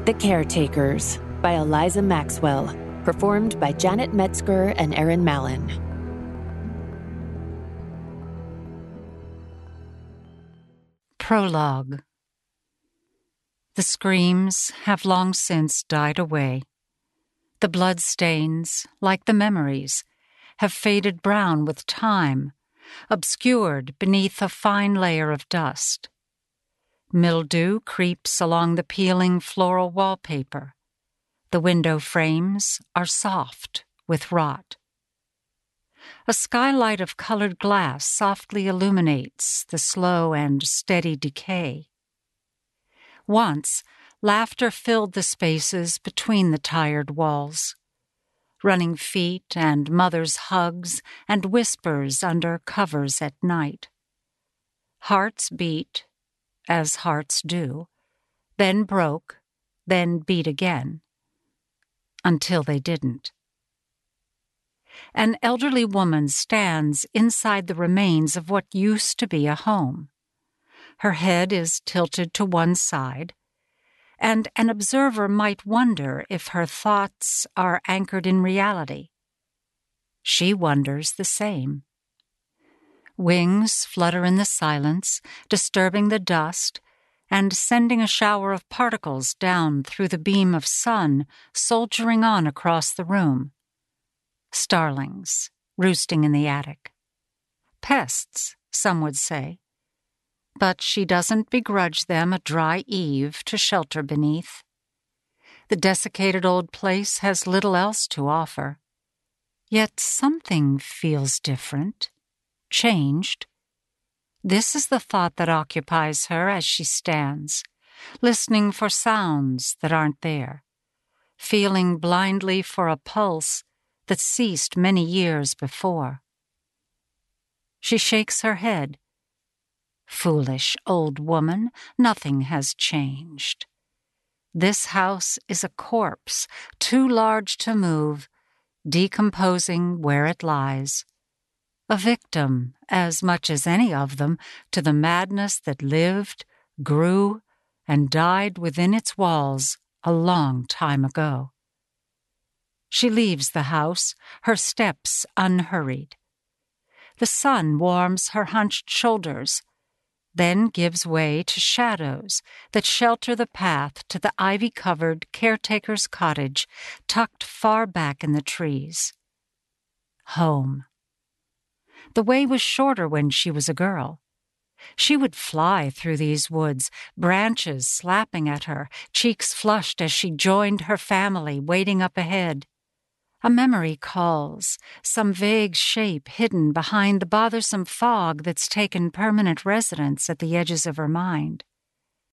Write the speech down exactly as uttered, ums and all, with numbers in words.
The Caretakers by Eliza Maxwell, performed by Janet Metzger and Erin Mallon. Prologue. The screams have long since died away. The bloodstains, like the memories, have faded brown with time, obscured beneath a fine layer of dust. Mildew creeps along the peeling floral wallpaper. The window frames are soft with rot. A skylight of colored glass softly illuminates the slow and steady decay. Once, laughter filled the spaces between the tired walls. Running feet and mothers' hugs and whispers under covers at night. Hearts beat, as hearts do, then broke, then beat again, until they didn't. An elderly woman stands inside the remains of what used to be a home. Her head is tilted to one side, and an observer might wonder if her thoughts are anchored in reality. She wonders the same. Wings flutter in the silence, disturbing the dust and sending a shower of particles down through the beam of sun soldiering on across the room. Starlings roosting in the attic. Pests, some would say. But she doesn't begrudge them a dry eave to shelter beneath. The desiccated old place has little else to offer. Yet something feels different, changed. This is the thought that occupies her as she stands, listening for sounds that aren't there, feeling blindly for a pulse that ceased many years before. She shakes her head. Foolish old woman, nothing has changed. This house is a corpse, too large to move, decomposing where it lies. A victim, as much as any of them, to the madness that lived, grew, and died within its walls a long time ago. She leaves the house, her steps unhurried. The sun warms her hunched shoulders, then gives way to shadows that shelter the path to the ivy-covered caretaker's cottage tucked far back in the trees. Home. The way was shorter when she was a girl. She would fly through these woods, branches slapping at her, cheeks flushed as she joined her family waiting up ahead. A memory calls, some vague shape hidden behind the bothersome fog that's taken permanent residence at the edges of her mind.